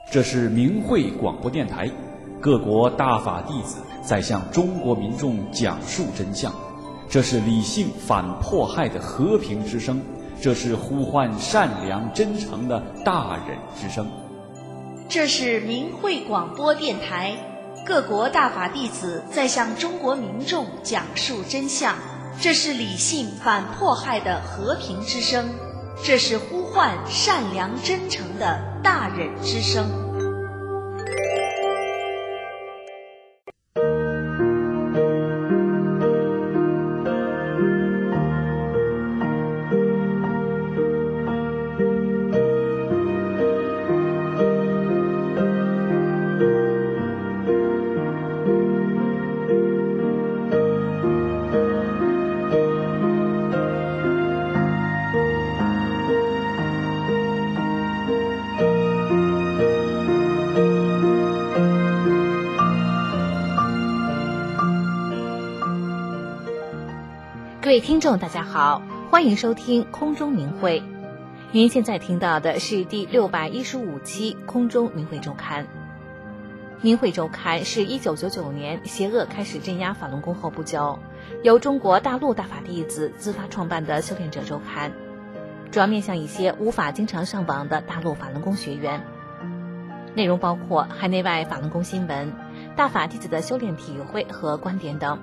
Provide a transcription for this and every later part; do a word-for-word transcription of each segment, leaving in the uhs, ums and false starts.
这是明慧广播电台，各国大法弟子在向中国民众讲述真相。这是理性反迫害的和平之声，这是呼唤善良真诚的大忍之声。 这是明慧广播电台，各国大法弟子在向中国民众讲述真相。这是理性反迫害的和平之声，这是呼唤善良真诚的大忍之声。 各位听众大家好，欢迎收听空中明慧。您现在听到的是第六百一十五期空中明慧周刊。明慧周刊是一九九九年邪恶开始镇压法轮功后不久，由中国大陆大法弟子自发创办的修炼者周刊，主要面向一些无法经常上网的大陆法轮功学员。内容包括海内外法轮功新闻、大法弟子的修炼体会和观点等。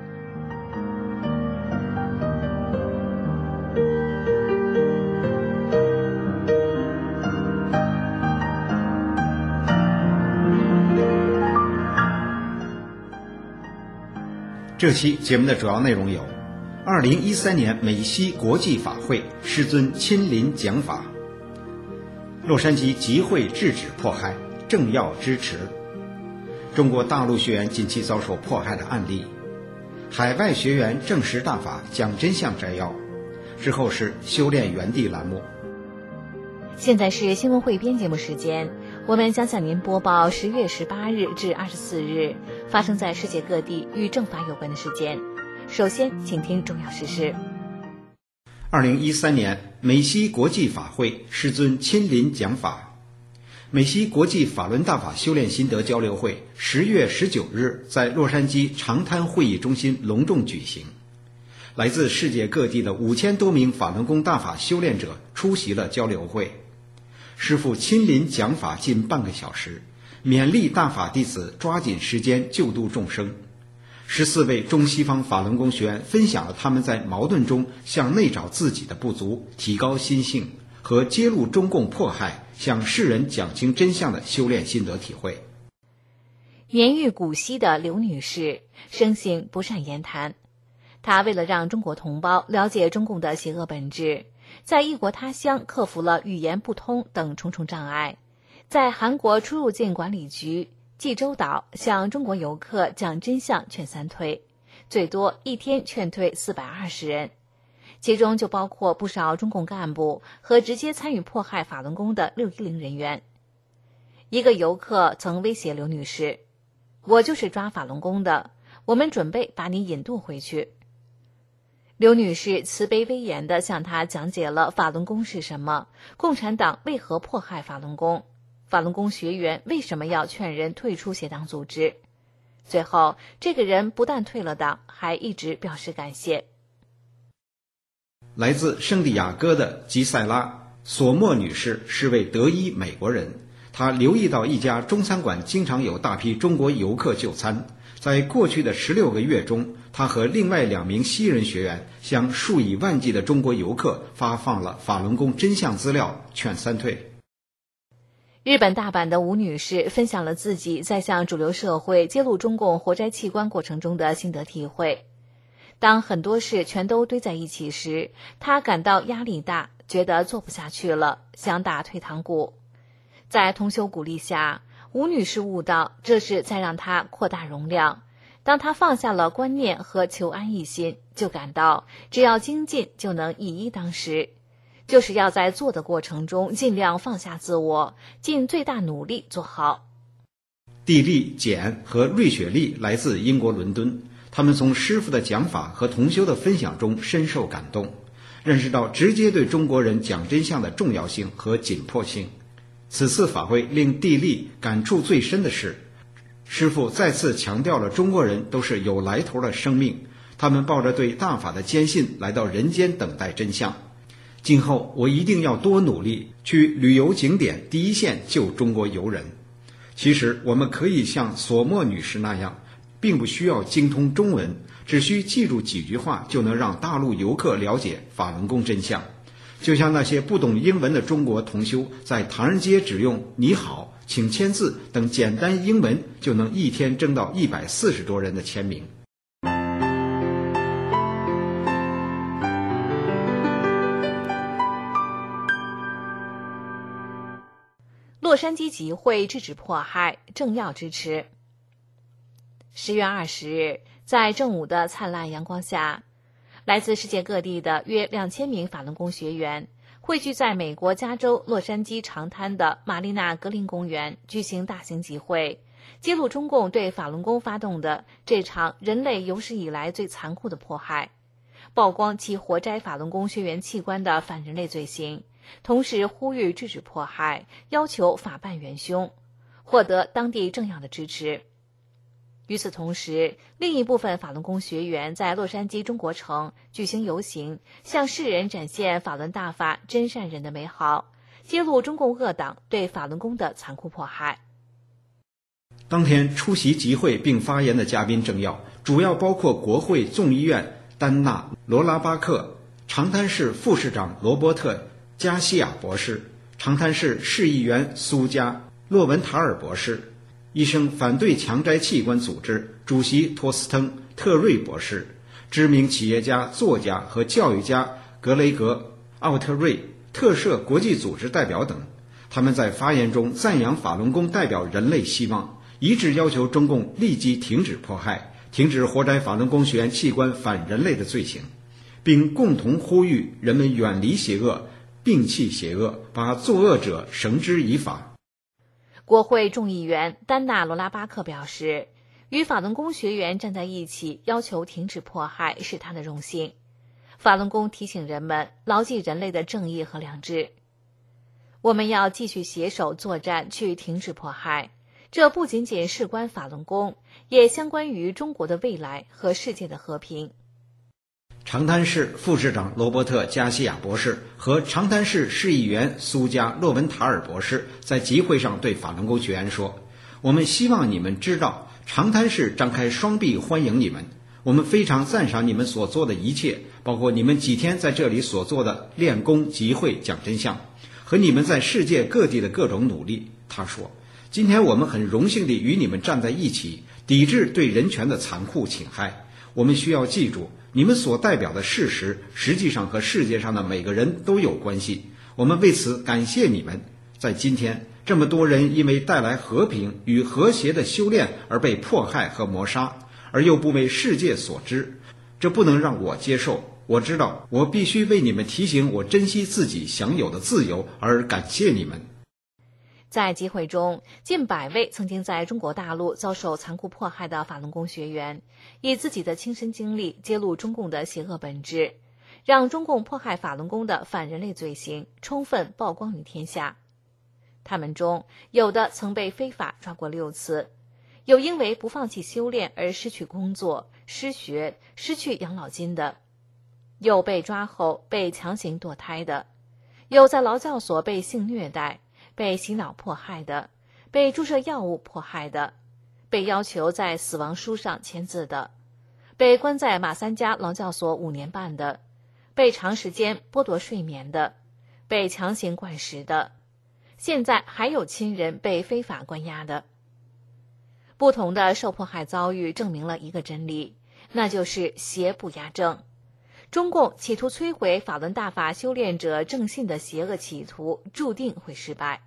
这期节目的主要内容有：二零一三年美西国际法会师尊亲临讲法，洛杉矶集会制止迫害，政要支持，中国大陆学员近期遭受迫害的案例，海外学员证实大法讲真相摘要，之后是修炼原地栏目。 现在是新闻汇编节目时间，我们将向您播报十月十八日至二十四日发生在世界各地与正法有关的事件。首先，请听重要时事。 二零一三年美西国际法会师尊亲临讲法，美西国际法轮大法修炼心得交流会十月十九日在洛杉矶长滩会议中心隆重举行。来自世界各地的五千多名法轮功大法修炼者出席了交流会。师父亲临讲法近半个小时，勉励大法弟子抓紧时间救度众生。十四位中西方法轮功学员分享了他们在矛盾中向内找自己的不足，提高心性和揭露中共迫害，向世人讲清真相的修炼心得体会。 年逾古稀的刘女士生性不善言谈，她为了让中国同胞了解中共的邪恶本质，在异国他乡克服了语言不通等重重障碍，在韩国出入境管理局济州岛向中国游客讲真相劝三退，最多一天劝退四百二十人，其中就包括不少中共干部和直接参与迫害法轮功的六一零人员。一个游客曾威胁刘女士：“我就是抓法轮功的，我们准备把你引渡回去。”刘女士慈悲威严地向他讲解了法轮功是什么，共产党为何迫害法轮功，法轮功学员为什么要劝人退出邪党组织。最后，这个人不但退了党，还一直表示感谢。 来自圣地亚哥的吉塞拉·索莫女士是位德裔美国人，她留意到一家中餐馆经常有大批中国游客就餐。在过去的十六个月中，他和另外两名西人学员向数以万计的中国游客发放了法轮功真相资料，劝三退。 日本大阪的吴女士分享了自己在向主流社会揭露中共活摘器官过程中的心得体会。当很多事全都堆在一起时，她感到压力大，觉得做不下去了，想打退堂鼓。在同修鼓励下，吴女士悟到这是在让她扩大容量。当她放下了观念和求安一心，就感到只要精进就能以一当十，就是要在做的过程中尽量放下自我，尽最大努力做好。 蒂丽、简和瑞雪莉来自英国伦敦，他们从师父的讲法和同修的分享中深受感动，认识到直接对中国人讲真相的重要性和紧迫性。 此次法会令地利感触最深的是，师父再次强调了中国人都是有来头的生命，他们抱着对大法的坚信来到人间等待真相。今后我一定要多努力，去旅游景点第一线救中国游人。其实我们可以像索莫女士那样，并不需要精通中文，只需记住几句话就能让大陆游客了解法轮功真相。就像那些不懂英文的中国同修在唐人街只用你好请签字等简单英文就能一天挣到一百四十多人的签名。 洛杉矶集会制止迫害，政要支持。十月二十日，在正午的灿烂阳光下，来自世界各地的约两千名法轮功学员汇聚在美国加州洛杉矶长滩的玛丽娜格林公园举行大型集会，揭露中共对法轮功发动的这场人类有史以来最残酷的迫害，曝光其活摘法轮功学员器官的反人类罪行，同时呼吁制止迫害，要求法办元凶，获得当地政要的支持。与此同时，另一部分法轮功学员在洛杉矶中国城举行游行，向世人展现法轮大法真善人的美好，揭露中共恶党对法轮功的残酷迫害。 当天出席集会并发言的嘉宾政要主要包括国会众议院丹纳·罗拉巴克、长滩市副市长罗伯特·加西亚博士、长滩市市议员苏加·洛文塔尔博士、医生反对强摘器官组织主席托斯滕·特瑞博士、知名企业家、作家和教育家格雷格·奥特瑞、特赦国际组织代表等。他们在发言中赞扬法轮功代表人类希望，一致要求中共立即停止迫害，停止活摘法轮功学员器官反人类的罪行，并共同呼吁人们远离邪恶，摒弃邪恶，把作恶者绳之以法。 国会众议员丹娜·罗拉巴克表示，与法轮功学员站在一起要求停止迫害是他的荣幸。法轮功提醒人们牢记人类的正义和良知。我们要继续携手作战去停止迫害，这不仅仅事关法轮功，也相关于中国的未来和世界的和平。 长滩市副市长罗伯特·加西亚博士和长滩市市议员苏加·洛文塔尔博士在集会上对法轮功学员说，我们希望你们知道，长滩市张开双臂欢迎你们，我们非常赞赏你们所做的一切，包括你们几天在这里所做的练功集会讲真相，和你们在世界各地的各种努力。他说，今天我们很荣幸地与你们站在一起，抵制对人权的残酷侵害。我们需要记住，你们所代表的事实实际上和世界上的每个人都有关系，我们为此感谢你们。在今天，这么多人因为带来和平与和谐的修炼而被迫害和谋杀，而又不为世界所知，这不能让我接受。我知道我必须为你们提醒我珍惜自己享有的自由而感谢你们。 在集会中，近百位曾经在中国大陆遭受残酷迫害的法轮功学员，以自己的亲身经历揭露中共的邪恶本质，让中共迫害法轮功的反人类罪行充分曝光于天下。他们中有的曾被非法抓过六次，有因为不放弃修炼而失去工作、失学、失去养老金的，有被抓后被强行堕胎的，有在劳教所被性虐待、被洗脑迫害的，被注射药物迫害的，被要求在死亡书上签字的，被关在马三家劳教所五年半的，被长时间剥夺睡眠的，被强行灌食的，现在还有亲人被非法关押的。不同的受迫害遭遇证明了一个真理，那就是邪不压正。中共企图摧毁法轮大法修炼者正信的邪恶企图注定会失败。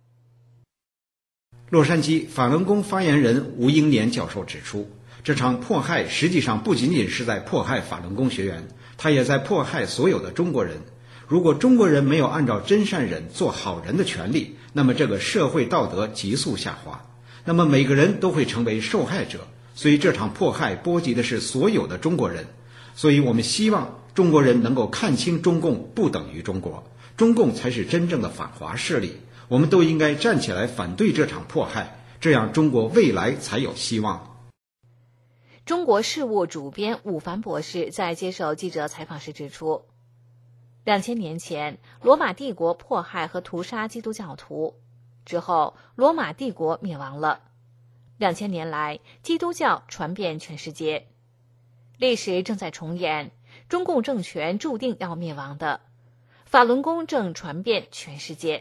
洛杉矶法轮功发言人吴英年教授指出，这场迫害实际上不仅仅是在迫害法轮功学员，他也在迫害所有的中国人。如果中国人没有按照真善忍做好人的权利，那么这个社会道德急速下滑，那么每个人都会成为受害者。所以这场迫害波及的是所有的中国人。所以我们希望中国人能够看清中共不等于中国，中共才是真正的反华势力。 我们都应该站起来反对这场迫害，这样中国未来才有希望。 中国事务主编伍凡博士在接受记者采访时指出，两千年前罗马帝国迫害和屠杀基督教徒，之后罗马帝国灭亡了，两千年来基督教传遍全世界，历史正在重演，中共政权注定要灭亡的，法轮功正传遍全世界。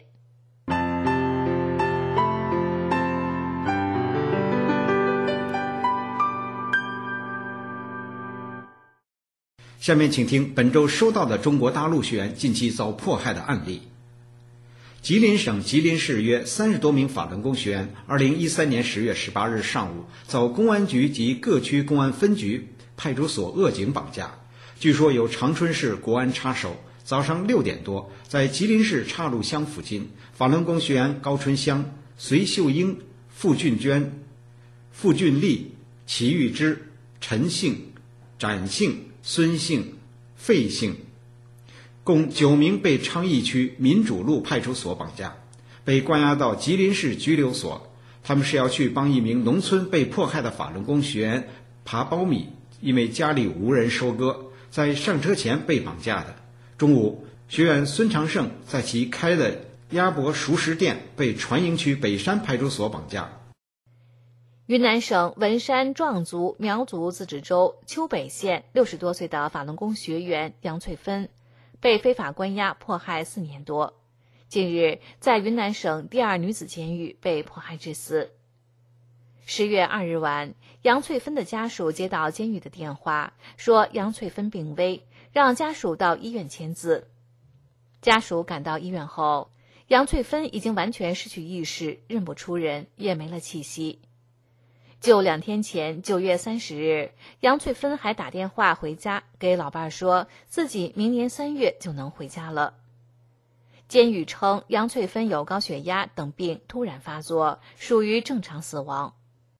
下面请听本周收到的中国大陆学员近期遭迫害的案例。吉林省吉林市约三十多名法轮功学员，二零一三年十月十八日上午遭公安局及各区公安分局、派出所恶警绑架。据说有长春市国安插手，早上六点多，在吉林市岔路乡附近，法轮功学员高春香、隋秀英、傅俊娟、傅俊丽、齐玉芝、陈姓、展姓、孙姓、费姓，共九名被昌邑区民主路派出所绑架，被关押到吉林市拘留所。他们是要去帮一名农村被迫害的法轮功学员爬苞米，因为家里无人收割，在上车前被绑架的。中午，学员孙长胜在其开的鸭脖熟食店被船营区北山派出所绑架。 云南省文山壮族苗族自治州丘北县六十多岁的法轮功学员杨翠芬被非法关押迫害四年多，近日在云南省第二女子监狱被迫害致死。十月二日晚，杨翠芬的家属接到监狱的电话，说杨翠芬病危，让家属到医院签字。家属赶到医院后，杨翠芬已经完全失去意识，认不出人，也没了气息。就两天前，九月三十日，杨翠芬还打电话回家，给老伴说自己明年三月就能回家了。监狱称杨翠芬有高血压等病突然发作，属于正常死亡。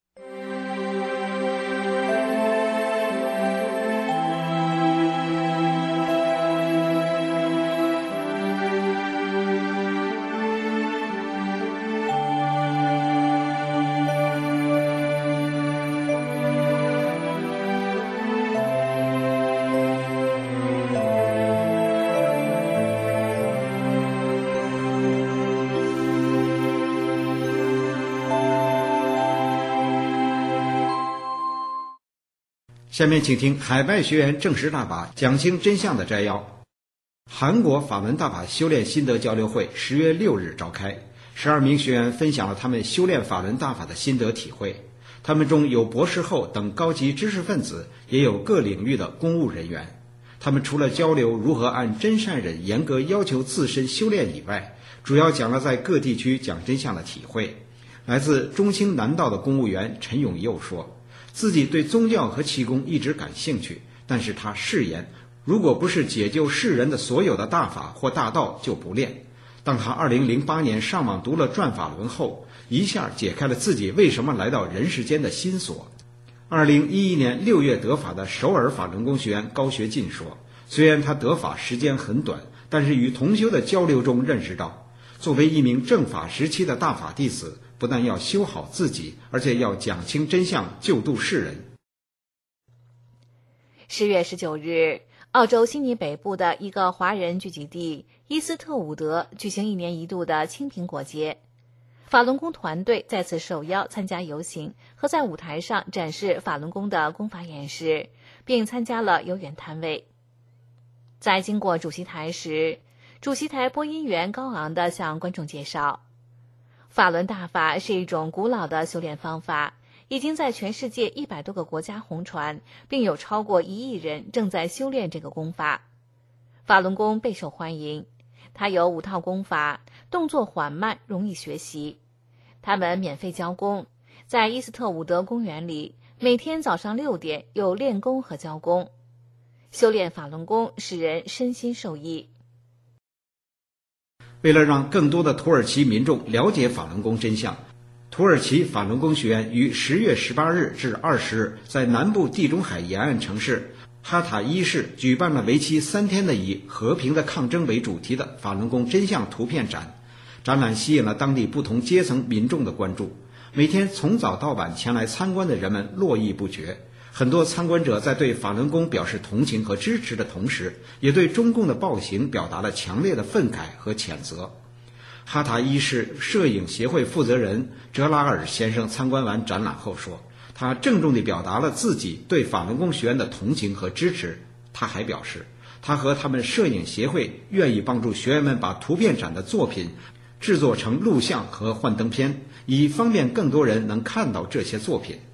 下面请听海外学员证实大法讲清真相的摘要。韩国法轮大法修炼心得交流会十月六日召开，十二名学员分享了他们修炼法轮大法的心得体会。他们中有博士后等高级知识分子，也有各领域的公务人员。他们除了交流如何按真善忍严格要求自身修炼以外，主要讲了在各地区讲真相的体会。来自中青南道的公务员陈永佑说，自己对宗教和气功一直感兴趣，但是他誓言，如果不是解救世人的所有的大法或大道，就不练。当他二零零八年上网读了《转法轮》后，一下解开了自己为什么来到人世间的心锁。二零一一年六月得法的首尔法轮功学员高学进说，虽然他得法时间很短，但是与同修的交流中认识到，作为一名正法时期的大法弟子，不但要修好自己，而且要讲清真相，救度世人。 十月十九日，澳洲悉尼北部的一个华人聚集地伊斯特伍德举行一年一度的青苹果节，法轮功团队再次受邀参加游行和在舞台上展示法轮功的功法演示，并参加了游园摊位。在经过主席台时，主席台播音员高昂地向观众介绍，法轮大法是一种古老的修炼方法，已经在全世界一百多个国家红传，并有超过一亿人正在修炼这个功法。法轮功备受欢迎，它有五套功法，动作缓慢，容易学习。他们免费教功，在伊斯特伍德公园里，每天早上六点有练功和教功。修炼法轮功使人身心受益。 为了让更多的土耳其民众了解法轮功真相，土耳其法轮功学院于十月十八日至二十日在南部地中海沿岸城市哈塔伊市举办了为期三天的以和平的抗争为主题的法轮功真相图片展。 展览吸引了当地不同阶层民众的关注，每天从早到晚前来参观的人们络绎不绝。很多参观者在对法轮功表示同情和支持的同时，也对中共的暴行表达了强烈的愤慨和谴责。哈塔伊市摄影协会负责人哲拉尔先生参观完展览后说，他郑重地表达了自己对法轮功学员的同情和支持。他还表示，他和他们摄影协会愿意帮助学员们把图片展的作品制作成录像和幻灯片，以方便更多人能看到这些作品。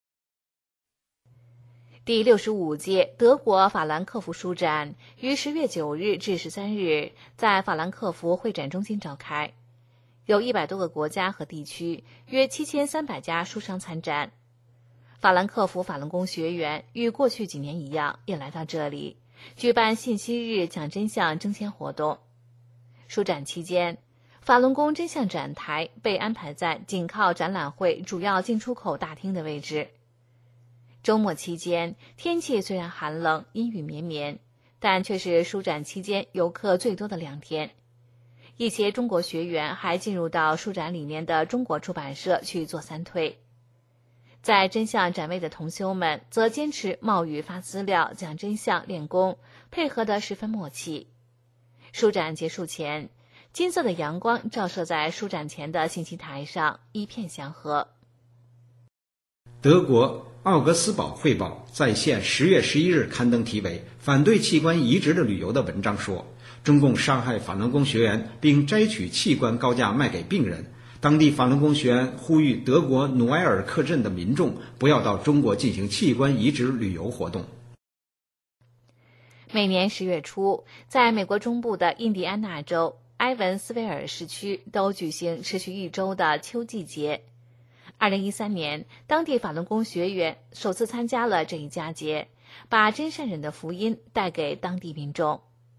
第六十五届德国法兰克福书展于十月九日至十三日在法兰克福会展中心召开，有一百多个国家和地区，约七千三百家书商参展。法兰克福法轮功学员与过去几年一样，也来到这里举办信息日讲真相征签活动。书展期间，法轮功真相展台被安排在紧靠展览会主要进出口大厅的位置。周末期间，天气虽然寒冷，阴雨绵绵，但却是书展期间游客最多的两天。一些中国学员还进入到书展里面的中国出版社去做三推。在真相展位的同修们则坚持冒雨发资料、讲真相、练功，配合得十分默契。书展结束前，金色的阳光照射在书展前的信息台上，一片祥和。 德国奥格斯堡汇报在线十月十一日刊登题为《反对器官移植的旅游》的文章说，中共伤害法轮功学员并摘取器官高价卖给病人。当地法轮功学员呼吁德国努埃尔克镇的民众不要到中国进行器官移植旅游活动。 每年十月初，在美国中部的印第安纳州埃文斯维尔市区都举行持续一周的秋季节。二零一三年，当地法轮功学员首次参加了这一佳节，把真善忍的福音带给当地民众。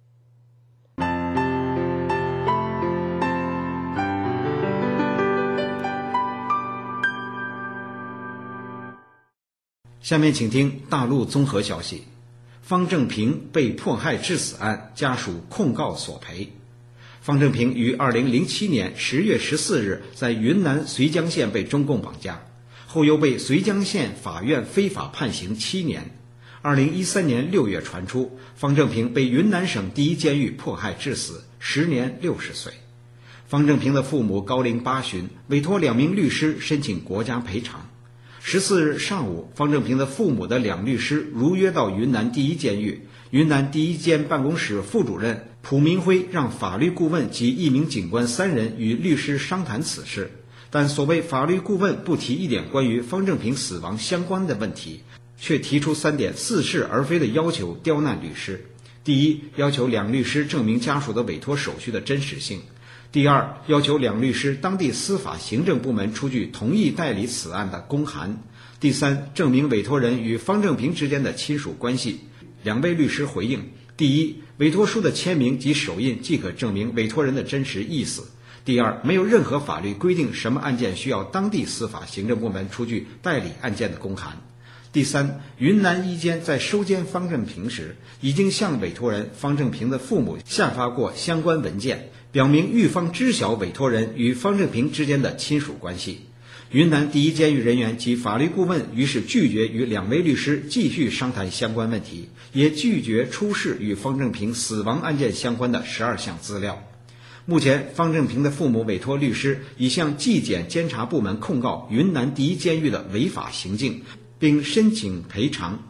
下面请听大陆综合消息：方正平被迫害致死案，家属控告索赔。方正平于二零零七年十月十四日在云南绥江县被中共绑架，后又被绥江县法院非法判刑七年。二零一三年六月传出，方正平被云南省第一监狱迫害致死，时年六十岁。方正平的父母高龄八旬，委托两名律师申请国家赔偿。十四日上午，方正平的父母的两律师如约到云南第一监狱。云南第一监办公室副主任蒲明辉让法律顾问及一名警官三人与律师商谈此事，但所谓法律顾问不提一点关于方正平死亡相关的问题，却提出三点似是而非的要求刁难律师。第一，要求两律师证明家属的委托手续的真实性；第二，要求两律师当地司法行政部门出具同意代理此案的公函；第三，证明委托人与方正平之间的亲属关系。两位律师回应：第一，委托书的签名及手印即可证明委托人的真实意思；第二，没有任何法律规定什么案件需要当地司法行政部门出具代理案件的公函；第三，云南一监在收监方正平时，已经向委托人方正平的父母下发过相关文件，表明狱方知晓委托人与方正平之间的亲属关系。云南第一监狱人员及法律顾问于是拒绝与两位律师继续商谈相关问题，也拒绝出示与方正平死亡案件相关的十二项资料。目前，方正平的父母委托律师已向纪检监察部门控告云南第一监狱的违法行径，并申请赔偿。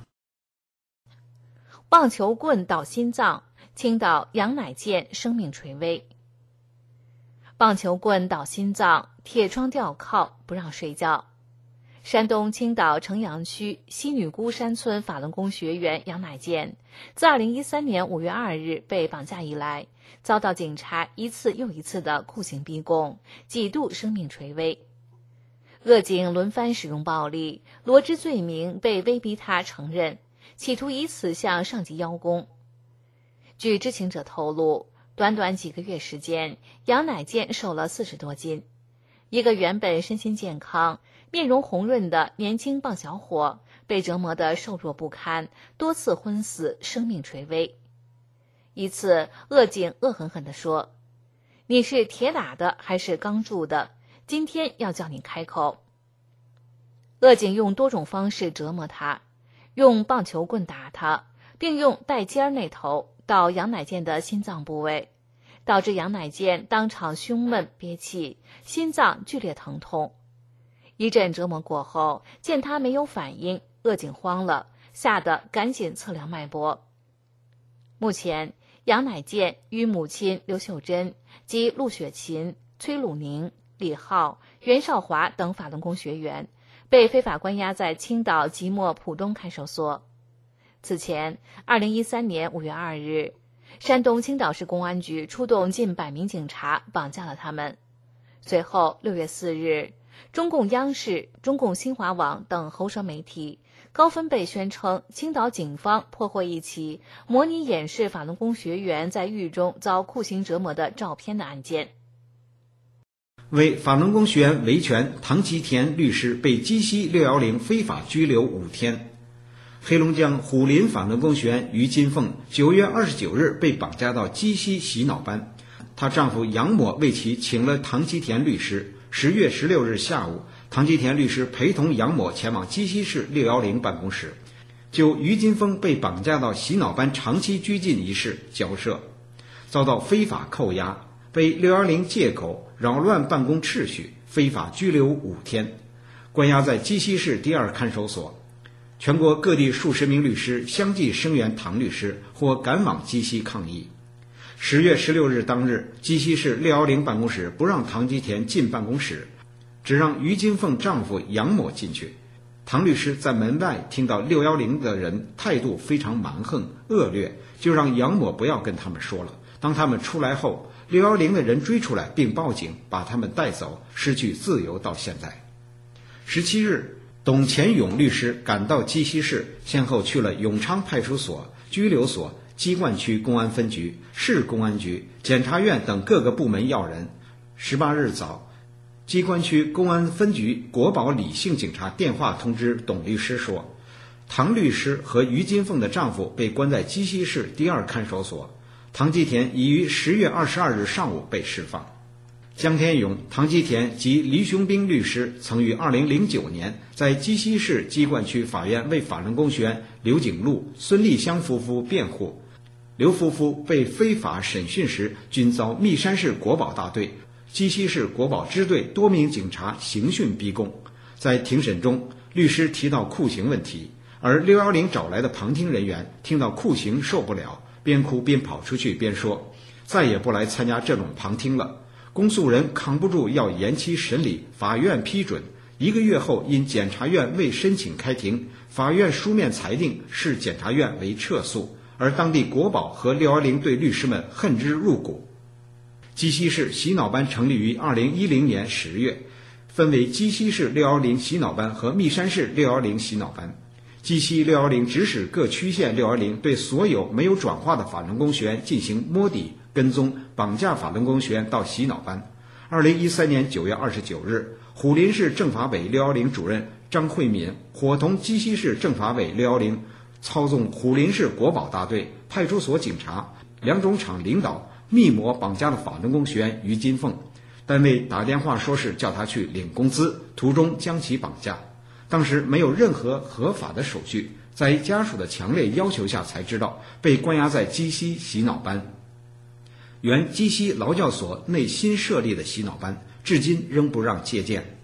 棒球棍捣心脏，青岛杨乃健生命垂危。棒球棍捣心脏，铁窗吊靠不让睡觉。山东青岛城阳区西女姑山村法轮功学员杨乃健，自二零一三年五月二日被绑架以来，遭到警察一次又一次的酷刑逼供，几度生命垂危。恶警轮番使用暴力，罗织罪名被威逼他承认，企图以此向上级邀功。据知情者透露，短短几个月时间，杨乃健瘦了四十多斤。一个原本身心健康、面容红润的年轻棒小伙，被折磨得瘦弱不堪，多次昏死，生命垂危。一次，恶警恶狠狠地说：“你你是铁打的还是钢铸的？今天要叫你开口。恶警用多种方式折磨他，用棒球棍打他，并用带尖那头到杨乃健的心脏部位，导致杨乃健当场胸闷憋气，心脏剧烈疼痛。一阵折磨过后，见他没有反应，恶警慌了，吓得赶紧测量脉搏。目前杨乃健与母亲刘秀珍及陆雪琴、崔鲁宁、李浩、袁少华等法轮功学员被非法关押在青岛即墨浦东看守所。此前二零一三年五月二日，山东青岛市公安局出动近百名警察绑架了他们。随后六月四日，中共央视、中共新华网等喉舌媒体高分贝宣称青岛警方破获一起模拟演示法轮功学员在狱中遭酷刑折磨的照片的案件。 为法轮功学员维权，唐吉田律师被鸡西六一零非法拘留五天。黑龙江虎林法轮功学员于金凤九月二十九日被绑架到鸡西洗脑班，她丈夫杨某为其请了唐吉田律师。十月十六日下午，唐吉田律师陪同杨某前往鸡西市六一零办公室，就于金凤被绑架到洗脑班长期拘禁一事交涉，遭到非法扣押，被六一零借口扰乱办公秩序，非法拘留五天，关押在鸡西市第二看守所。全国各地数十名律师相继声援唐律师，或赶往鸡西抗议。十月十六日当日，鸡西市六一零办公室不让唐吉田进办公室，只让于金凤丈夫杨某进去。唐律师在门外听到六一零的人态度非常蛮横恶劣，就让杨某不要跟他们说了。当他们出来后，六一零的人追出来并报警，把他们带走，失去自由到现在。十七日，董前勇律师赶到鸡西市，先后去了永昌派出所、拘留所、鸡冠区公安分局、市公安局、检察院等各个部门要人。十八日早，鸡冠区公安分局国保李姓警察电话通知董律师说，唐律师和于金凤的丈夫被关在鸡西市第二看守所，唐吉田已于十月二十二日上午被释放。江天勇、唐吉田及黎雄兵律师曾于二零零九年在鸡西市鸡冠区法院为法轮功学员刘景禄、孙立香夫妇辩护。刘夫妇被非法审讯时，均遭密山市国保大队、鸡西市国保支队多名警察刑讯逼供。在庭审中，律师提到酷刑问题，而六一零找来的旁听人员听到酷刑受不了，边哭边跑出去边说，再也不来参加这种旁听了。公诉人扛不住要延期审理，法院批准。一个月后，因检察院未申请开庭，法院书面裁定视检察院为撤诉，而当地国保和六一零对律师们恨之入骨。鸡西市洗脑班成立于二零一零年十月，分为鸡西市六一零洗脑班和密山市六一零洗脑班。鸡西六一零指使各区县六一零对所有没有转化的法轮功学员进行摸底、跟踪、绑架法轮功学员到洗脑班。二零一三年九月二十九日，虎林市政法委六一零主任张慧敏伙同鸡西市政法委六一零操纵虎林市国保大队、派出所警察、两种厂领导密谋绑架了法轮功学员于金凤。单位打电话说是叫他去领工资，途中将其绑架。当时没有任何合法的手续，在家属的强烈要求下才知道被关押在鸡西洗脑班。原鸡西劳教所内新设立的洗脑班，至今仍不让借鉴。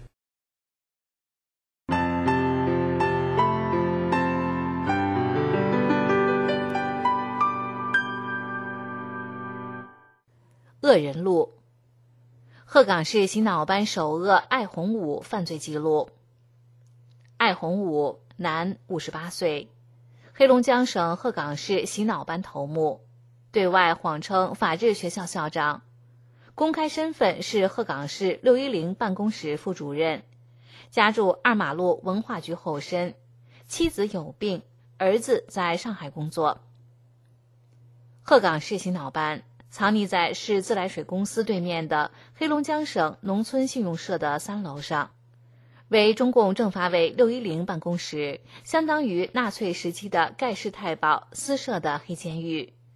恶人录。鹤岗市洗脑班首恶艾洪武犯罪记录。艾洪武，男，五十八岁，黑龙江省鹤岗市洗脑班头目，对外谎称法治学校校长，公开身份是鹤岗市六一零办公室副主任，家住二马路文化局后身，妻子有病，儿子在上海工作。鹤岗市洗脑班藏匿在市自来水公司对面的黑龙江省农村信用社的三楼上，为中共政法委六一零办公室，相当于纳粹时期的盖世太保私设的黑监狱，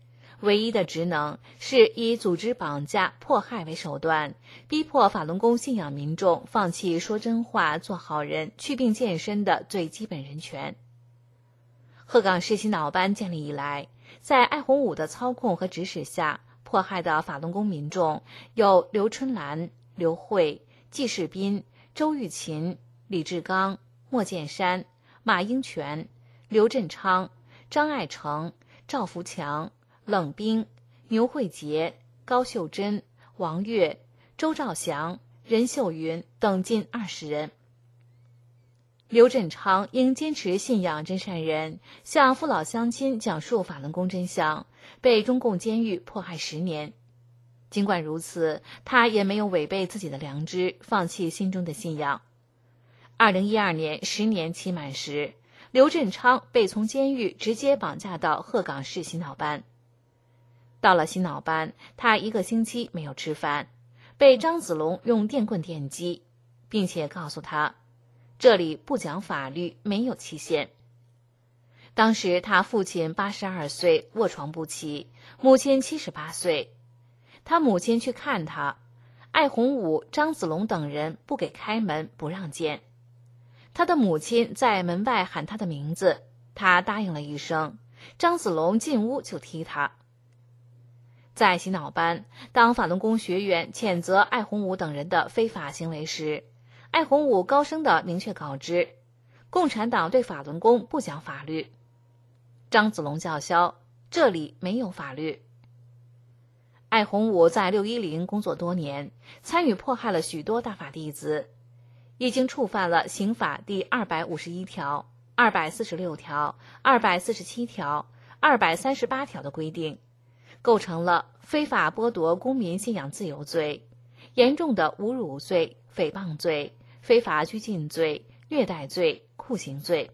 唯一的职能是以组织绑架、迫害为手段，逼迫法轮功信仰民众放弃说真话、做好人、祛病健身的最基本人权。鹤岗市洗脑班建立以来，在艾洪武的操控和指使下，迫害的法轮功民众有刘春兰、刘慧、季世斌、周玉琴、李志刚、莫建山、马英权、刘振昌、张爱成、赵福强、冷冰、牛慧杰、高秀珍、王月、周兆祥、任秀云等近二十人。刘振昌因坚持信仰真善人，向父老乡亲讲述法轮功真相，被中共监狱迫害十年。尽管如此，他也没有违背自己的良知，放弃心中的信仰。二零一二年，十年期满时，刘振昌被从监狱直接绑架到鹤岗市洗脑班。到了洗脑班，他一个星期没有吃饭，被张子龙用电棍电击，并且告诉他，这里不讲法律，没有期限。当时他父亲八十二岁，卧床不起，母亲七十八岁。他母亲去看他，艾洪武、张子龙等人不给开门，不让见。他的母亲在门外喊他的名字，他答应了一声，张子龙进屋就踢他。在洗脑班，当法轮功学员谴责艾洪武等人的非法行为时，艾洪武高声地明确告知，共产党对法轮功不讲法律。张子龙叫嚣，这里没有法律。艾洪武在六一零工作多年，参与迫害了许多大法弟子，已经触犯了刑法第二百五十一条、二百四十六条、二百四十七条、二百三十八条的规定，构成了非法剥夺公民信仰自由罪、严重的侮辱罪、诽谤罪、非法拘禁罪、虐待罪、酷刑罪。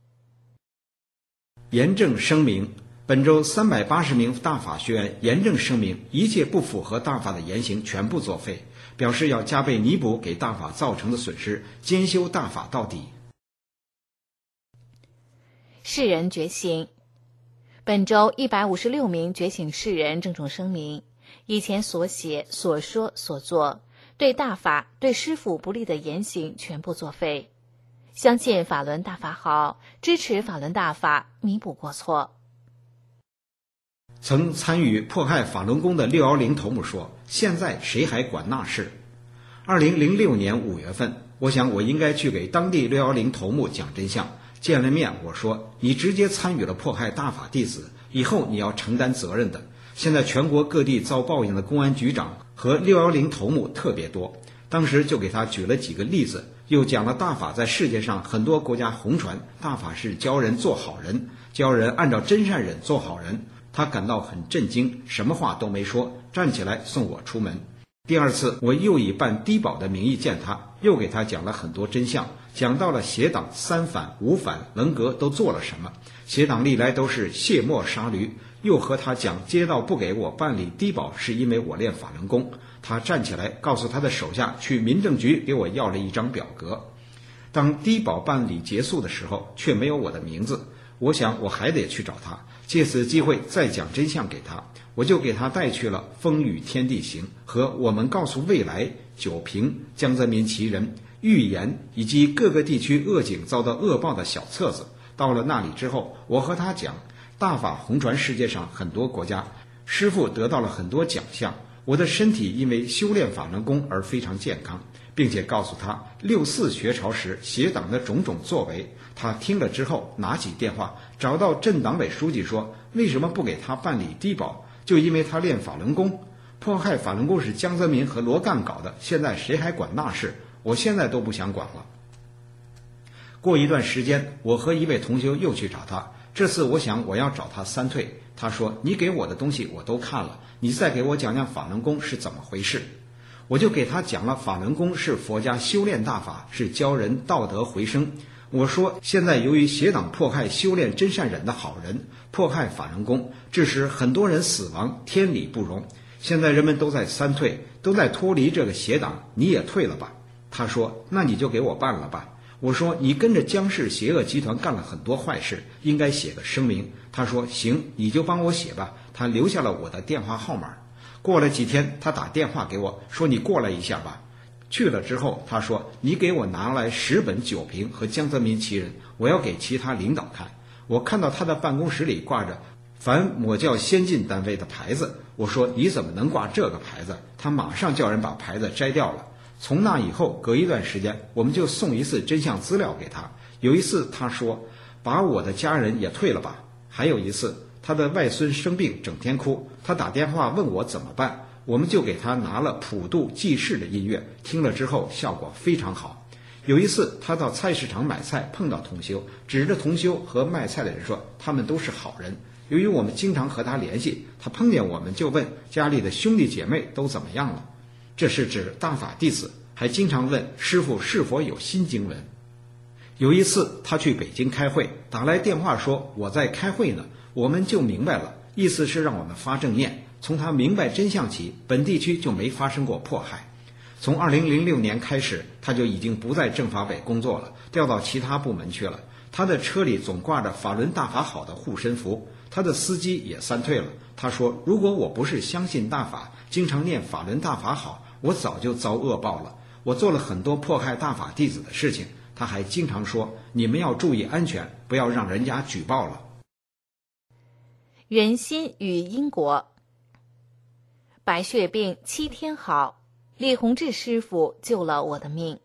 严正声明，本周三百八十名大法学员严正声明，一切不符合大法的言行全部作废，表示要加倍弥补给大法造成的损失，兼修大法到底。 世人觉醒。本周一百五十六名觉醒世人郑重声明，以前所写、所说、所做，对大法、对师父不利的言行全部作废，相信法轮大法好，支持法轮大法，弥补过错。 曾参与迫害法轮功的六一零头目说，现在谁还管那事？二零零六年五月份，我想我应该去给当地六一零头目讲真相。见了面，我说，你直接参与了迫害大法弟子，以后你要承担责任的。现在全国各地遭报应的公安局长和六一零头目特别多，当时就给他举了几个例子，又讲了大法在世界上很多国家红传，大法是教人做好人，教人按照真善忍做好人。他感到很震惊，什么话都没说，站起来送我出门。第二次我又以办低保的名义见他，又给他讲了很多真相，讲到了邪党三反五反文革都做了什么，邪党历来都是卸磨杀驴，又和他讲街道不给我办理低保是因为我练法轮功。他站起来告诉他的手下去民政局给我要了一张表格，当低保办理结束的时候却没有我的名字，我想我还得去找他，借此机会再讲真相给他。我就给他带去了《风雨天地行》和我们告诉未来、九平、江泽民其人、预言以及各个地区恶警遭到恶报的小册子。到了那里之后，我和他讲，大法红传世界上很多国家，师父得到了很多奖项，我的身体因为修炼法轮功而非常健康，并且告诉他六四学潮时邪党的种种作为。他听了之后拿起电话找到镇党委书记说，为什么不给他办理低保？就因为他练法轮功，迫害法轮功是江泽民和罗干搞的，现在谁还管那事？我现在都不想管了。过一段时间，我和一位同学又去找他，这次我想我要找他三退。他说，你给我的东西我都看了，你再给我讲讲法轮功是怎么回事。我就给他讲了，法轮功是佛家修炼大法，是教人道德回升。我说，现在由于邪党迫害修炼真善忍的好人，迫害法轮功，致使很多人死亡，天理不容。现在人们都在三退，都在脱离这个邪党，你也退了吧。他说，那你就给我办了吧。 我说你跟着江氏邪恶集团干了很多坏事，应该写个声明。他说行，你就帮我写吧。他留下了我的电话号码。过了几天，他打电话给我说你过来一下吧。去了之后，他说你给我拿来十本酒瓶和江泽民奇人，我要给其他领导看。我看到他的办公室里挂着凡某教先进单位的牌子，我说你怎么能挂这个牌子？他马上叫人把牌子摘掉了。从那以后，隔一段时间我们就送一次真相资料给他。有一次他说把我的家人也退了吧。还有一次他的外孙生病整天哭，他打电话问我怎么办，我们就给他拿了普渡济世的音乐，听了之后效果非常好。有一次他到菜市场买菜，碰到同修，指着同修和卖菜的人说他们都是好人。由于我们经常和他联系，他碰见我们就问家里的兄弟姐妹都怎么样了，这是指大法弟子，还经常问师父是否有新经文。有一次他去北京开会，打来电话说我在开会呢，我们就明白了，意思是让我们发正念。从他明白真相起，本地区就没发生过迫害。从二零零六年开始，他就已经不在政法委工作了，调到其他部门去了。他的车里总挂着法轮大法好的护身符，他的司机也三退了。他说如果我不是相信大法，经常念法轮大法好，我早就遭恶报了。我做了很多迫害大法弟子的事情。他还经常说你们要注意安全，不要让人家举报了。 人心与因果。白血病七天好，李洪志师傅救了我的命。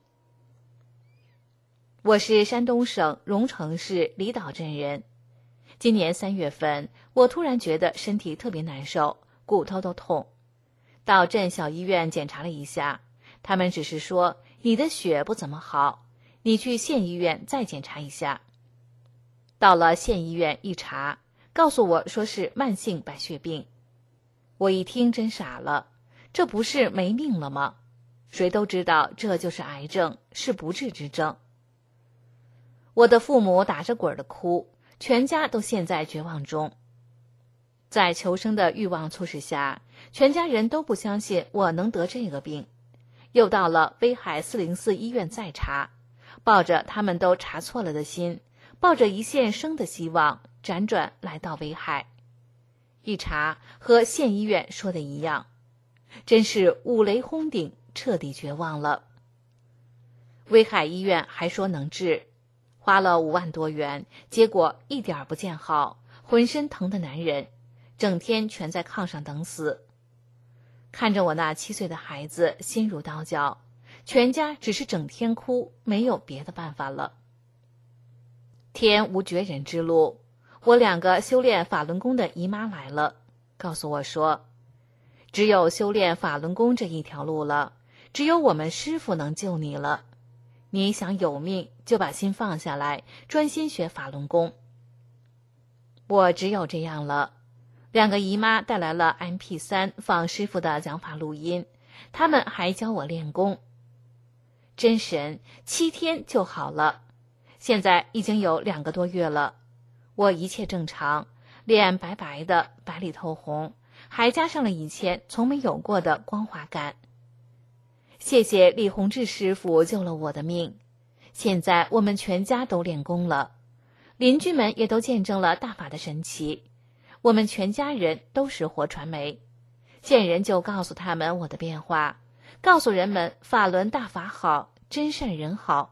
我是山东省荣成市李岛镇人。今年三月份，我突然觉得身体特别难受，骨头都痛。到镇小医院检查了一下，他们只是说你的血不怎么好，你去县医院再检查一下。到了县医院一查，告诉我说是慢性白血病。我一听真傻了，这不是没命了吗？谁都知道这就是癌症，是不治之症。我的父母打着滚的哭，全家都陷在绝望中。在求生的欲望促使下，全家人都不相信我能得这个病。又到了威海四零四医院再查，抱着他们都查错了的心，抱着一线生的希望，辗转来到威海。一查和县医院说的一样，真是五雷轰顶，彻底绝望了。威海医院还说能治，花了五万多元，结果一点不见好，浑身疼的男人，整天全在炕上等死。看着我那七岁的孩子心如刀绞，全家只是整天哭，没有别的办法了。天无绝人之路，我两个修炼法轮功的姨妈来了，告诉我说只有修炼法轮功这一条路了，只有我们师父能救你了。你想有命，就把心放下来，专心学法轮功。我只有这样了。两个姨妈带来了 M P 三 放师父的讲法录音，他们还教我练功。真神，七天就好了。现在已经有两个多月了，我一切正常，脸白白的，白里透红，还加上了以前从没有过的光滑感。谢谢李洪志师傅救了我的命。现在我们全家都练功了，邻居们也都见证了大法的神奇。我们全家人都是活传媒，见人就告诉他们我的变化，告诉人们法轮大法好，真善人好。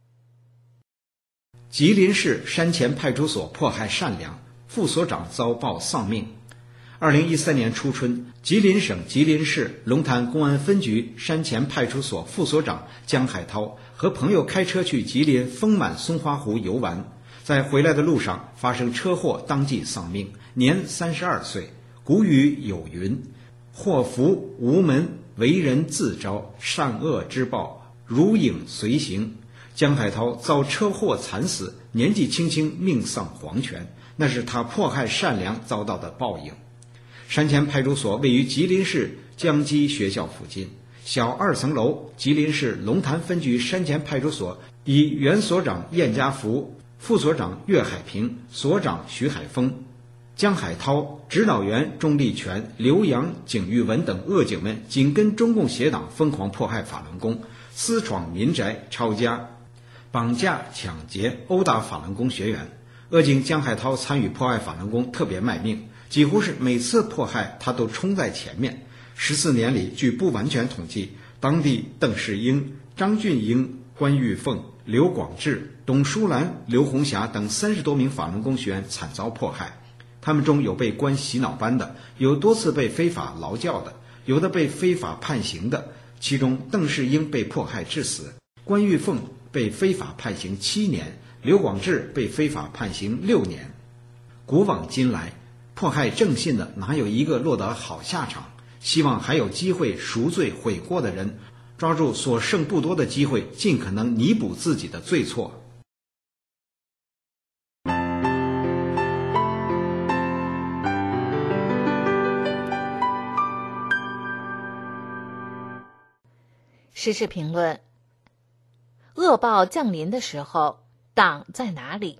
吉林市山前派出所迫害善良，副所长遭报丧命。二零一三年初春，吉林省吉林市龙潭公安分局山前派出所副所长江海涛和朋友开车去吉林丰满松花湖游玩，在回来的路上发生车祸，当即丧命，年三十二岁。古语有云：祸福无门，为人自招，善恶之报，如影随形。江海涛遭车祸惨死，年纪轻轻命丧黄泉，那是他迫害善良遭到的报应。山前派出所位于吉林市江基学校附近，小二层楼。吉林市龙潭分局山前派出所以原所长晏家福、副所长岳海平、所长徐海峰、江海涛、指导员钟立全、刘洋、景玉文等恶警们紧跟中共邪党疯狂迫害法轮功，私闯民宅抄家， 绑架、抢劫、殴打法轮功学员。鄂警江海涛参与迫害法轮功特别卖命，几乎是每次迫害他都冲在前面。十四年里，据不完全统计，当地邓世英、张俊英、关玉凤、刘广志、董淑兰、刘红霞等三十多名法轮功学员惨遭迫害。他们中有被关洗脑班的，有多次被非法劳教的，有的被非法判刑的。其中邓世英被迫害致死，关玉凤被非法判刑七年，刘广志被非法判刑六年。古往今来，迫害正信的哪有一个落得好下场？希望还有机会赎罪悔过的人，抓住所剩不多的机会，尽可能弥补自己的罪错。 时事评论：恶报降临的时候，党在哪里？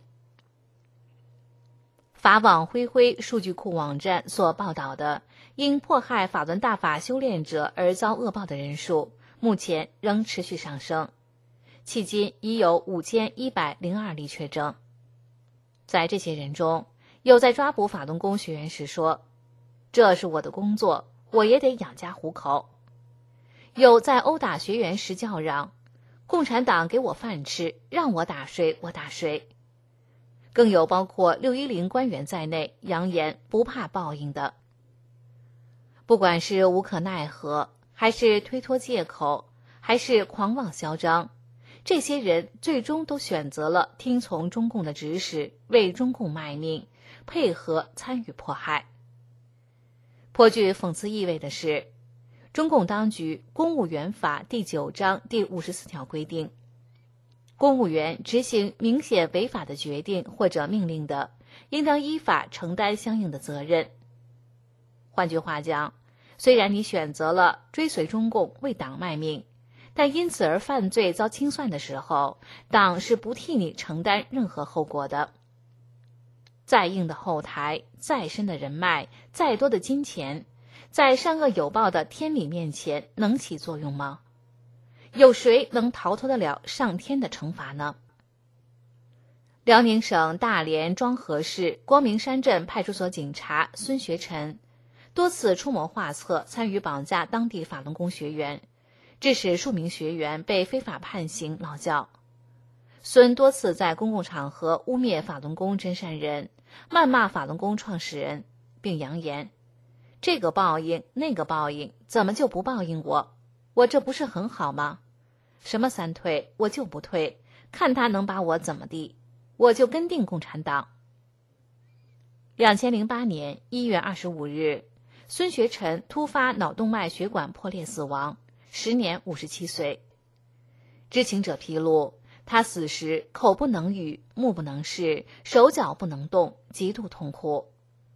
法网恢恢数据库网站所报道的因迫害法轮大法修炼者而遭恶报的人数，目前仍持续上升，迄今已有五千一百零二例确诊。在这些人中，有在抓捕法轮功学员时说：“这是我的工作，我也得养家糊口。”有在殴打学员时叫嚷：“共产党给我饭吃，让我打谁我打谁。”更有包括六一零官员在内扬言不怕报应的。不管是无可奈何，还是推脱借口，还是狂妄嚣张，这些人最终都选择了听从中共的指使，为中共卖命，配合参与迫害。颇具讽刺意味的是，中共当局《公务员法》第九章第五十四条规定，公务员执行明显违法的决定或者命令的，应当依法承担相应的责任。换句话讲，虽然你选择了追随中共为党卖命，但因此而犯罪遭清算的时候，党是不替你承担任何后果的。再硬的后台，再深的人脉，再多的金钱，在善恶有报的天理面前能起作用吗？有谁能逃脱得了上天的惩罚呢？辽宁省大连庄河市光明山镇派出所警察孙学臣多次出谋划策，参与绑架当地法轮功学员，致使数名学员被非法判刑劳教。孙多次在公共场合污蔑法轮功真善人，谩骂法轮功创始人，并扬言：“这个报应，那个报应，怎么就不报应我？我这不是很好吗？什么三退，我就不退，看他能把我怎么地，我就跟定共产党。”两千零八年一月二十五日，孙学臣突发脑动脉血管破裂死亡，时年五十七岁。知情者披露，他死时口不能语，目不能视，手脚不能动，极度痛苦。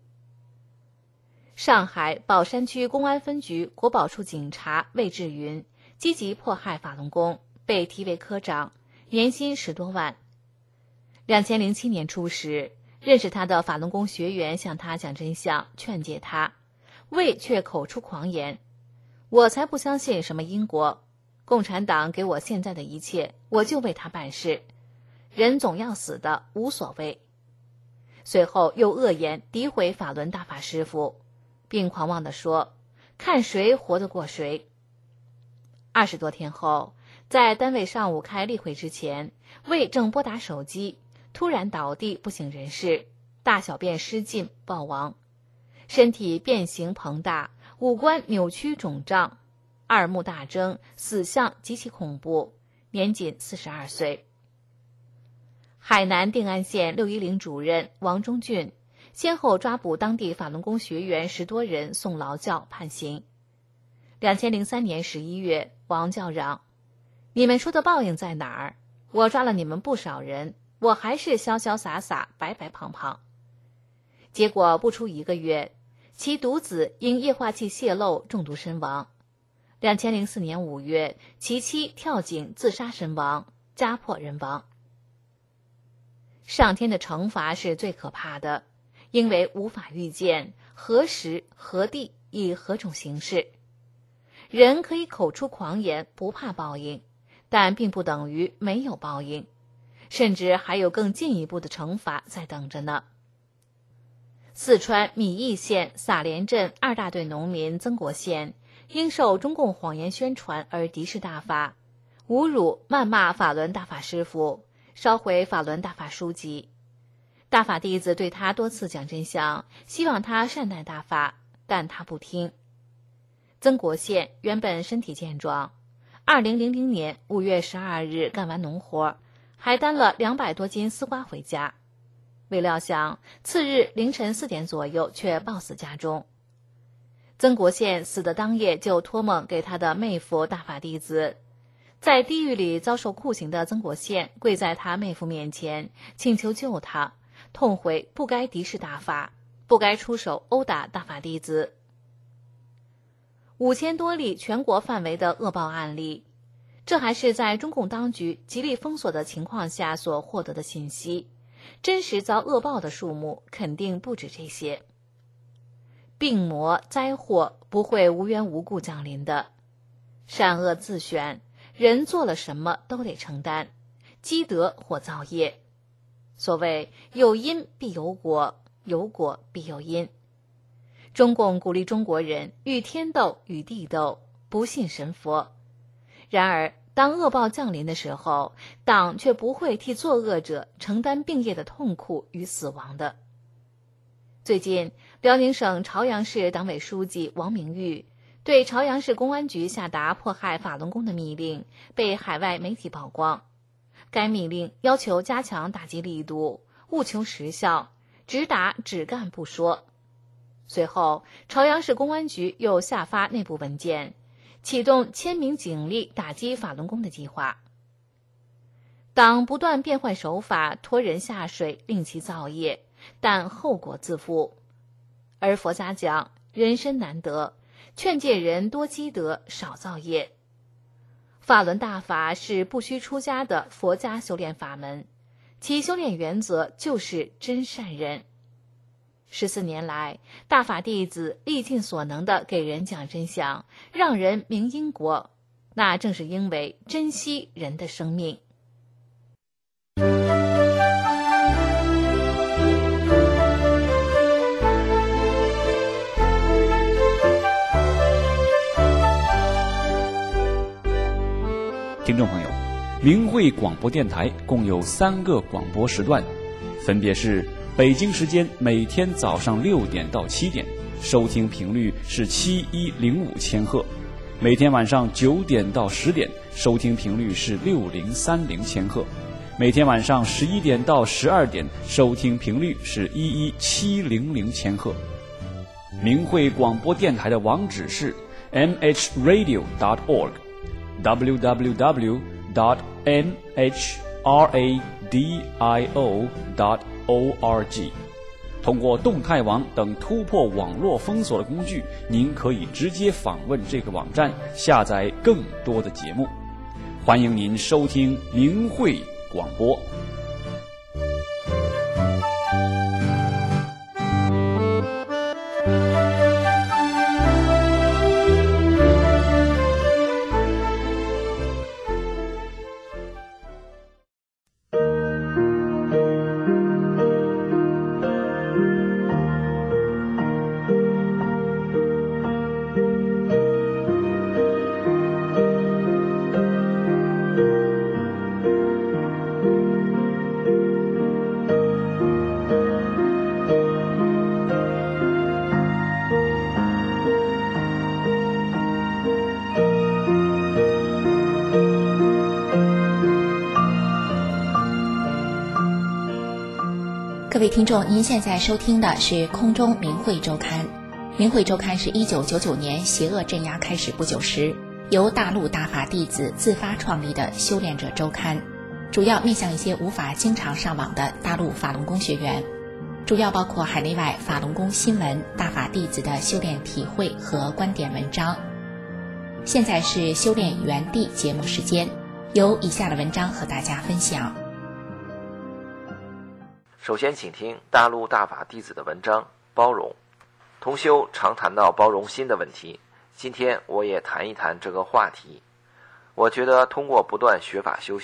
上海宝山区公安分局国保处警察魏志云积极迫害法轮功，被提为科长，年薪十多万。两千零七年初时，认识他的法轮功学员向他讲真相，劝诫他，魏却口出狂言：“我才不相信什么因果，共产党给我现在的一切，我就为他办事，人总要死的，无所谓。”随后又恶言诋毁法轮大法师父，并狂妄地说：“看谁活得过谁。”二十多天后，在单位上午开例会之前，魏正拨打手机，突然倒地不省人事，大小便失禁暴亡，身体变形膨大，五官扭曲肿胀，二目大睁，死相极其恐怖，年仅四十二岁。海南定安县六一零主任王忠俊先后抓捕当地法轮功学员十多人，送劳教判刑。两千零三年十一月，王叫嚷：“你们说的报应在哪儿？我抓了你们不少人，我还是潇潇洒洒，白白胖胖。”结果不出一个月，其独子因液化气泄漏中毒身亡。两千零四年五月，其妻跳井自杀身亡，家破人亡。上天的惩罚是最可怕的，因为无法预见何时何地以何种形式。人可以口出狂言，不怕报应，但并不等于没有报应。 甚至还有更进一步的惩罚在等着呢。四川米易县撒连镇二大队农民曾国宪因受中共谎言宣传而敌视大法，侮辱谩骂法轮大法师父，烧毁法轮大法书籍。大法弟子对他多次讲真相，希望他善待大法，但他不听。曾国宪原本身体健壮，二零零零年五月十二日干完农活，还担了两百多斤丝瓜回家。未料想次日凌晨四点左右却暴死家中。曾国宪死的当夜就托梦给他的妹夫大法弟子，在地狱里遭受酷刑的曾国宪跪在他妹夫面前，请求救他，痛悔不该敌视大法，不该出手殴打大法弟子。五千多例全国范围的恶报案例，这还是在中共当局极力封锁的情况下所获得的信息，真实遭恶报的数目肯定不止这些。病魔灾祸不会无缘无故降临的，善恶自选，人做了什么都得承担，积德或造业。所谓有因必有果，有果必有因。中共鼓励中国人与天斗与地斗，不信神佛。然而当恶报降临的时候，党却不会替作恶者承担病业的痛苦与死亡的。最近辽宁省朝阳市党委书记王明玉对朝阳市公安局下达迫害法轮功的密令被海外媒体曝光。该密令要求加强打击力度，务求实效，只打只干不说。随后朝阳市公安局又下发内部文件，启动千名警力打击法轮功的计划。党不断变换手法拖人下水，令其造业，但后果自负。而佛家讲人生难得，劝诫人多积德，少造业。法轮大法是不需出家的佛家修炼法门，其修炼原则就是真善忍。十四年来，大法弟子历尽所能地给人讲真相，让人明因果，那正是因为珍惜人的生命。 听众朋友，明慧广播电台共有三个广播时段，分别是北京时间每天早上六点到七点，收听频率是七一零五千赫；每天晚上九点到十点，收听频率是六零三零千赫；每天晚上十一点到十二点，收听频率是一一七零零千赫。明慧广播电台的网址是 m h radio dot org。w w w dot m h radio dot org。 通过动态网等突破网络封锁的工具，您可以直接访问这个网站，下载更多的节目。欢迎您收听明慧广播。 各位听众，您现在收听的是空中明慧周刊。明慧周刊是一九九九年邪恶镇压开始不久时，由大陆大法弟子自发创立的修炼者周刊，主要面向一些无法经常上网的大陆法轮功学员，主要包括海内外法轮功新闻、大法弟子的修炼体会和观点文章。现在是修炼原地节目时间，由以下的文章和大家分享。 首先请听大陆大法弟子的文章《包容》。同修常谈到包容心的问题，今天我也谈一谈这个话题。我觉得通过不断学法修心，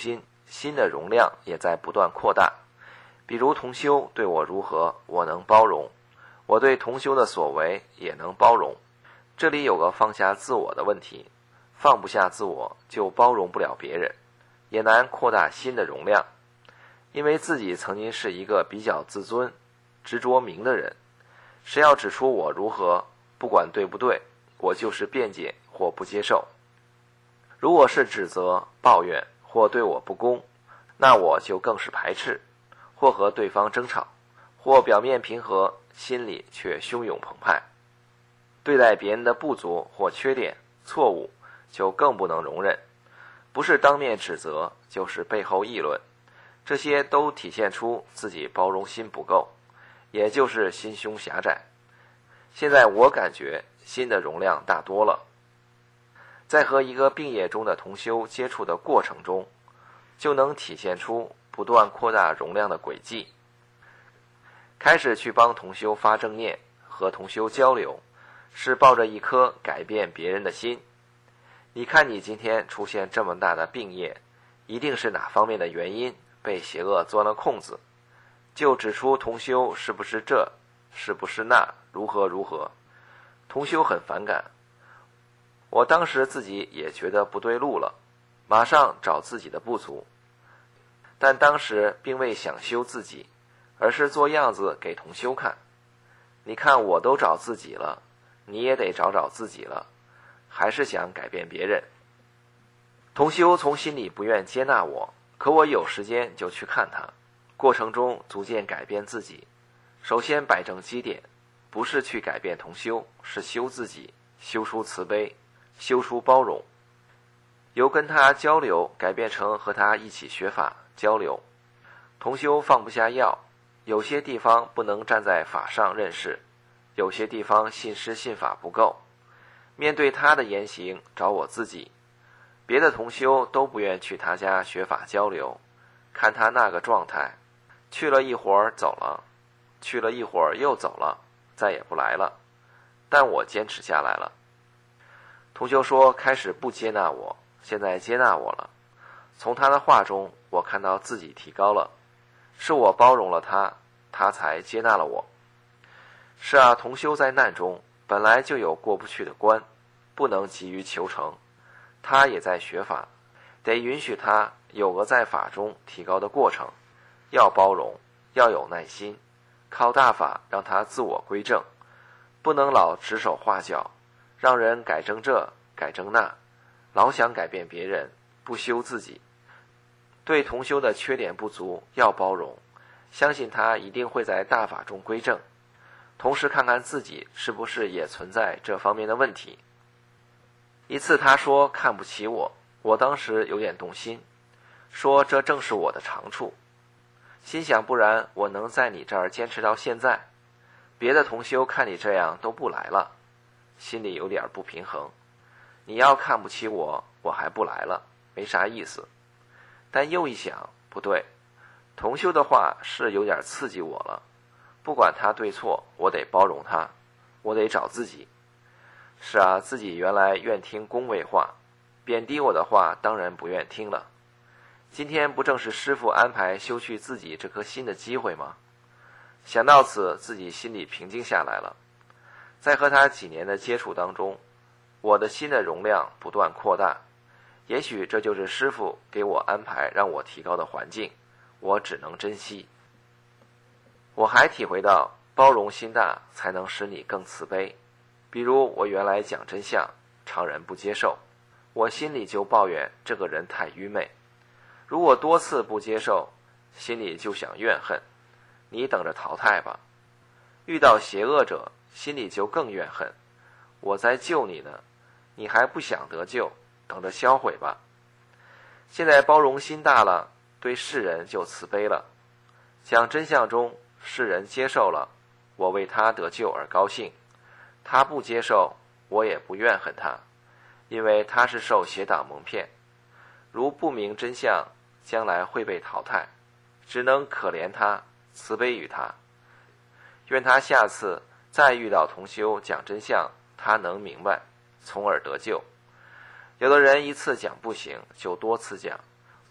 心的容量也在不断扩大。比如同修对我如何，我能包容，我对同修的所为也能包容。这里有个放下自我的问题，放不下自我就包容不了别人，也难扩大心的容量。因为自己曾经是一个比较自尊、执着名的人，谁要指出我如何，不管对不对，我就是辩解或不接受。如果是指责、抱怨或对我不公，那我就更是排斥，或和对方争吵，或表面平和，心里却汹涌澎湃。对待别人的不足或缺点、错误，就更不能容忍，不是当面指责，就是背后议论，这些都体现出自己包容心不够，也就是心胸狭窄。现在我感觉心的容量大多了。在和一个病业中的同修接触的过程中，就能体现出不断扩大容量的轨迹。开始去帮同修发正念，和同修交流，是抱着一颗改变别人的心。你看你今天出现这么大的病业，一定是哪方面的原因被邪恶钻了空子，就指出同修是不是这，是不是那，如何如何。同修很反感，我当时自己也觉得不对路了，马上找自己的不足，但当时并未想修自己，而是做样子给同修看。你看我都找自己了，你也得找找自己了，还是想改变别人。同修从心里不愿接纳我，可我有时间就去看他，过程中逐渐改变自己。首先摆正基点，不是去改变同修，是修自己，修出慈悲，修出包容。由跟他交流改变成和他一起学法交流。同修放不下药，有些地方不能站在法上认识，有些地方信师信法不够。面对他的言行，找我自己。别的同修都不愿去他家学法交流，看他那个状态，去了一会儿走了，去了一会儿又走了，再也不来了。但我坚持下来了。同修说开始不接纳我，现在接纳我了。从他的话中，我看到自己提高了，是我包容了他，他才接纳了我。是啊，同修在难中本来就有过不去的关，不能急于求成。他也在学法，得允许他有个在法中提高的过程，要包容，要有耐心，靠大法让他自我归正，不能老指手画脚，让人改正这改正那，老想改变别人，不修自己。对同修的缺点不足要包容，相信他一定会在大法中归正，同时看看自己是不是也存在这方面的问题。一次他说看不起我，我当时有点动心，说这正是我的长处。心想不然我能在你这儿坚持到现在，别的同修看你这样都不来了，心里有点不平衡。你要看不起我，我还不来了，没啥意思。但又一想，不对，同修的话是有点刺激我了，不管他对错，我得包容他，我得找自己。是啊，自己原来愿听恭维话，贬低我的话当然不愿听了。今天不正是师父安排修去自己这颗心的机会吗？想到此，自己心里平静下来了。在和他几年的接触当中，我的心的容量不断扩大，也许这就是师父给我安排让我提高的环境，我只能珍惜。我还体会到包容心大才能使你更慈悲。比如我原来讲真相，常人不接受，我心里就抱怨这个人太愚昧。如果多次不接受，心里就想怨恨，你等着淘汰吧。遇到邪恶者，心里就更怨恨，我在救你呢，你还不想得救，等着销毁吧。现在包容心大了，对世人就慈悲了。讲真相中，世人接受了，我为他得救而高兴。他不接受，我也不怨恨他，因为他是受邪党蒙骗，如不明真相，将来会被淘汰，只能可怜他，慈悲于他。愿他下次再遇到同修讲真相，他能明白，从而得救。有的人一次讲不行，就多次讲，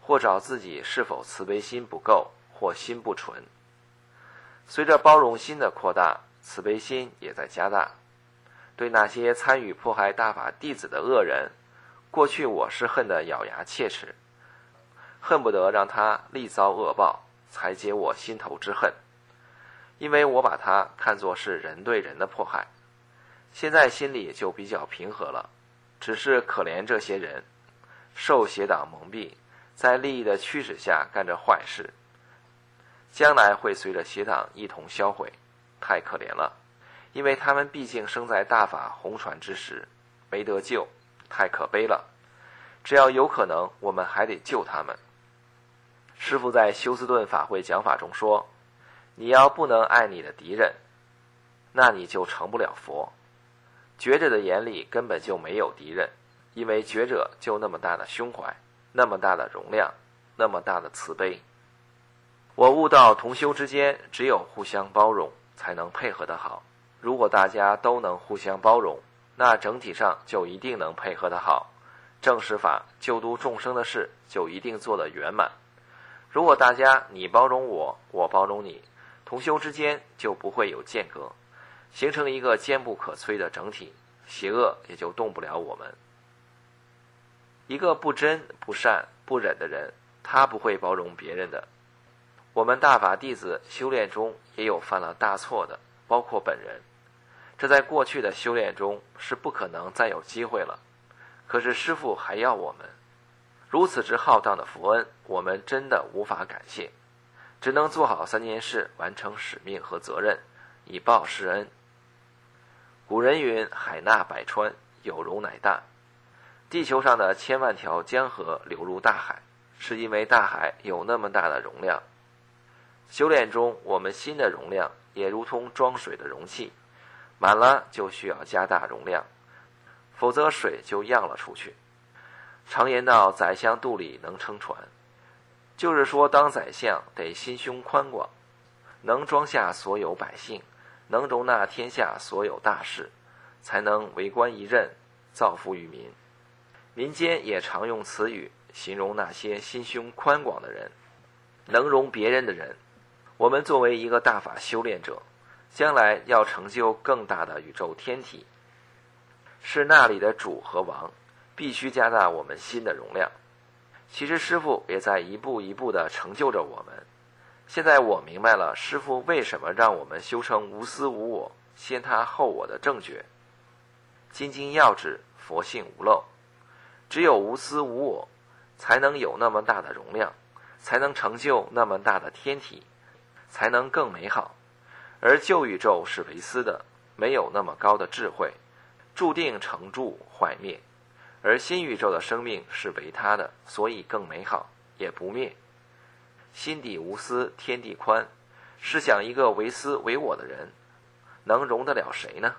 或找自己是否慈悲心不够或心不纯。随着包容心的扩大，慈悲心也在加大。对那些参与迫害大法弟子的恶人，过去我是恨得咬牙切齿，恨不得让他立遭恶报，才解我心头之恨，因为我把他看作是人对人的迫害。现在心里就比较平和了，只是可怜这些人受邪党蒙蔽，在利益的驱使下干着坏事，将来会随着邪党一同销毁，太可怜了。因为他们毕竟生在大法红传之时，没得救，太可悲了。只要有可能，我们还得救他们。师父在休斯顿法会讲法中说，你要不能爱你的敌人，那你就成不了佛。觉者的眼里根本就没有敌人，因为觉者就那么大的胸怀，那么大的容量，那么大的慈悲。我悟到同修之间只有互相包容，才能配合得好。如果大家都能互相包容，那整体上就一定能配合得好，正实法救度众生的事就一定做得圆满。如果大家你包容我，我包容你，同修之间就不会有间隔，形成一个坚不可摧的整体，邪恶也就动不了我们。一个不真、不善、不忍的人，他不会包容别人的。我们大法弟子修炼中也有犯了大错的，包括本人。这在过去的修炼中是不可能再有机会了，可是师父还要我们，如此之浩荡的福恩，我们真的无法感谢，只能做好三件事，完成使命和责任，以报师恩。古人云，海纳百川，有容乃大。地球上的千万条江河流入大海，是因为大海有那么大的容量。修炼中，我们心的容量也如同装水的容器，满了就需要加大容量，否则水就漾了出去。常言道，宰相肚里能撑船，就是说当宰相得心胸宽广，能装下所有百姓，能容纳天下所有大事，才能为官一任，造福于民。民间也常用词语形容那些心胸宽广的人，能容别人的人。我们作为一个大法修炼者，将来要成就更大的宇宙天体，是那里的主和王，必须加大我们心的容量。其实师父也在一步一步地成就着我们。现在我明白了师父为什么让我们修成无私无我、先他后我的正觉。金经要旨，佛性无漏。只有无私无我，才能有那么大的容量，才能成就那么大的天体，才能更美好。而旧宇宙是唯私的，没有那么高的智慧，注定成住坏灭。而新宇宙的生命是唯他的，所以更美好，也不灭。心底无私，天地宽。试想一个唯私唯我的人，能容得了谁呢？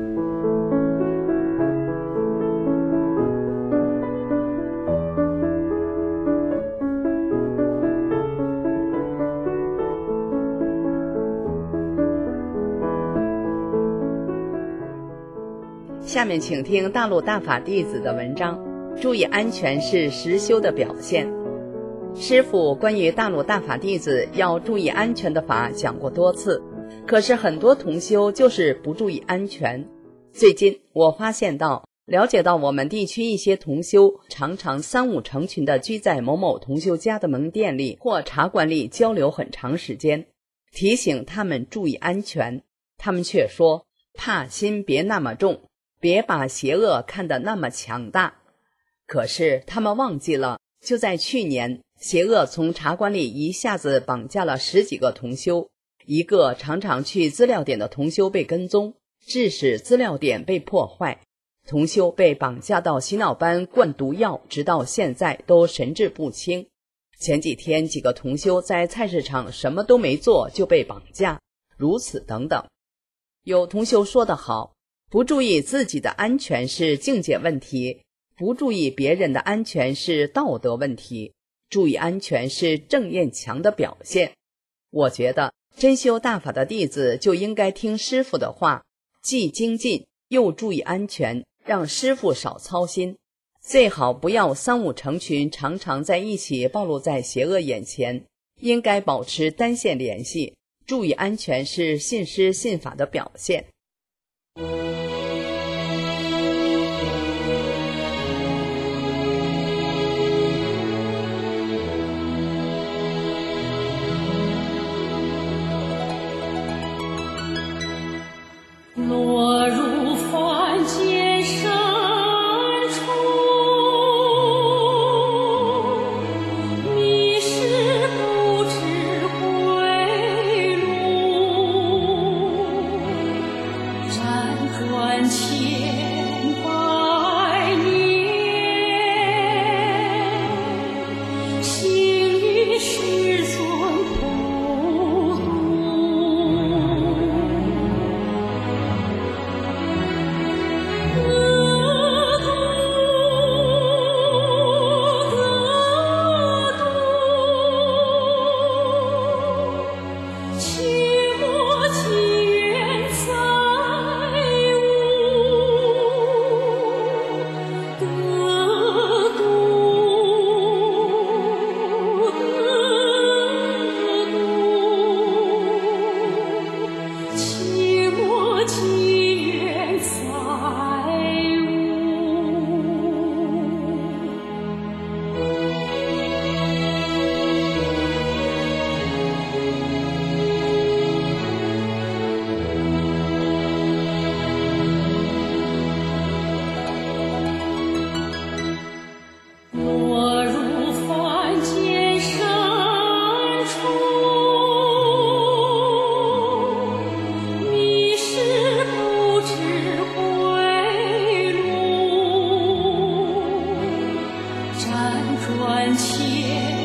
下面请听大陆大法弟子的文章，注意安全是实修的表现。师父关于大陆大法弟子要注意安全的法讲过多次，可是很多同修就是不注意安全。最近我发现到，了解到我们地区一些同修常常三五成群的居在某某同修家的门店里或茶馆里交流很长时间，提醒他们注意安全，他们却说怕心别那么重，别把邪恶看得那么强大。可是他们忘记了，就在去年，邪恶从茶馆里一下子绑架了十几个同修，一个常常去资料点的同修被跟踪，致使资料点被破坏，同修被绑架到洗脑班灌毒药，直到现在都神志不清。前几天几个同修在菜市场什么都没做就被绑架，如此等等。有同修说得好，不注意自己的安全是境界问题，不注意别人的安全是道德问题，注意安全是正念强的表现。我觉得真修大法的弟子就应该听师父的话，既精进又注意安全，让师父少操心。 最好不要三五成群常常在一起暴露在邪恶眼前，应该保持单线联系，注意安全是信师信法的表现。 落入凡间深处，迷失不知归路，辗转千百年，行于世尊普渡。转千